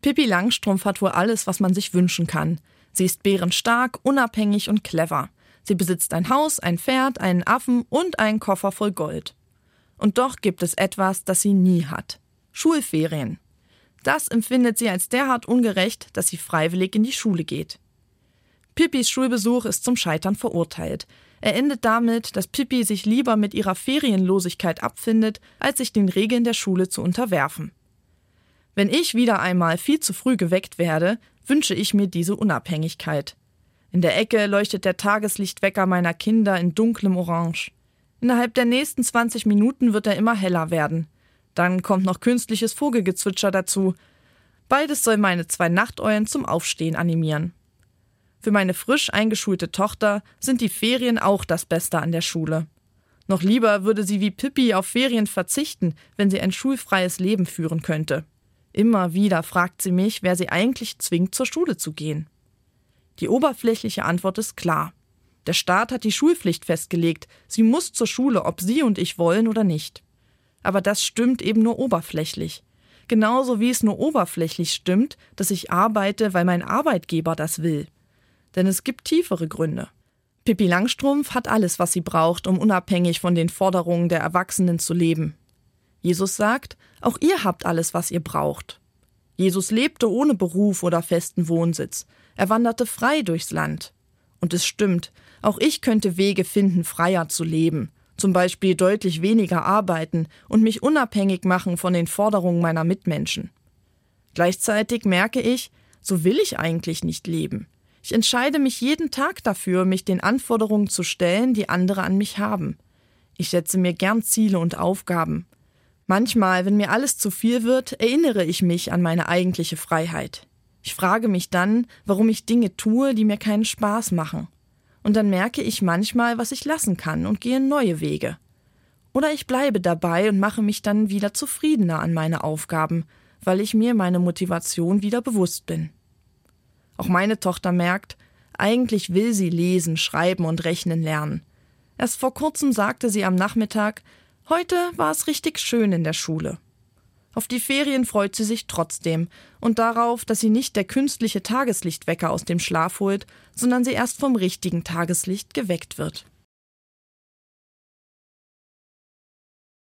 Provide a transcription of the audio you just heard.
Pippi Langstrumpf hat wohl alles, was man sich wünschen kann. Sie ist bärenstark, unabhängig und clever. Sie besitzt ein Haus, ein Pferd, einen Affen und einen Koffer voll Gold. Und doch gibt es etwas, das sie nie hat: Schulferien. Das empfindet sie als derart ungerecht, dass sie freiwillig in die Schule geht. Pippis Schulbesuch ist zum Scheitern verurteilt. Er endet damit, dass Pippi sich lieber mit ihrer Ferienlosigkeit abfindet, als sich den Regeln der Schule zu unterwerfen. Wenn ich wieder einmal viel zu früh geweckt werde, wünsche ich mir diese Unabhängigkeit. In der Ecke leuchtet der Tageslichtwecker meiner Kinder in dunklem Orange. Innerhalb der nächsten 20 Minuten wird er immer heller werden. Dann kommt noch künstliches Vogelgezwitscher dazu. Beides soll meine 2 Nachteulen zum Aufstehen animieren. Für meine frisch eingeschulte Tochter sind die Ferien auch das Beste an der Schule. Noch lieber würde sie wie Pippi auf Ferien verzichten, wenn sie ein schulfreies Leben führen könnte. Immer wieder fragt sie mich, wer sie eigentlich zwingt, zur Schule zu gehen. Die oberflächliche Antwort ist klar. Der Staat hat die Schulpflicht festgelegt. Sie muss zur Schule, ob sie und ich wollen oder nicht. Aber das stimmt eben nur oberflächlich. Genauso wie es nur oberflächlich stimmt, dass ich arbeite, weil mein Arbeitgeber das will. Denn es gibt tiefere Gründe. Pippi Langstrumpf hat alles, was sie braucht, um unabhängig von den Forderungen der Erwachsenen zu leben. Jesus sagt, auch ihr habt alles, was ihr braucht. Jesus lebte ohne Beruf oder festen Wohnsitz. Er wanderte frei durchs Land. Und es stimmt, auch ich könnte Wege finden, freier zu leben. Zum Beispiel deutlich weniger arbeiten und mich unabhängig machen von den Forderungen meiner Mitmenschen. Gleichzeitig merke ich, so will ich eigentlich nicht leben. Ich entscheide mich jeden Tag dafür, mich den Anforderungen zu stellen, die andere an mich haben. Ich setze mir gern Ziele und Aufgaben. Manchmal, wenn mir alles zu viel wird, erinnere ich mich an meine eigentliche Freiheit. Ich frage mich dann, warum ich Dinge tue, die mir keinen Spaß machen. Und dann merke ich manchmal, was ich lassen kann und gehe neue Wege. Oder ich bleibe dabei und mache mich dann wieder zufriedener an meine Aufgaben, weil ich mir meine Motivation wieder bewusst bin. Auch meine Tochter merkt, eigentlich will sie lesen, schreiben und rechnen lernen. Erst vor kurzem sagte sie am Nachmittag, heute war es richtig schön in der Schule. Auf die Ferien freut sie sich trotzdem und darauf, dass sie nicht der künstliche Tageslichtwecker aus dem Schlaf holt, sondern sie erst vom richtigen Tageslicht geweckt wird.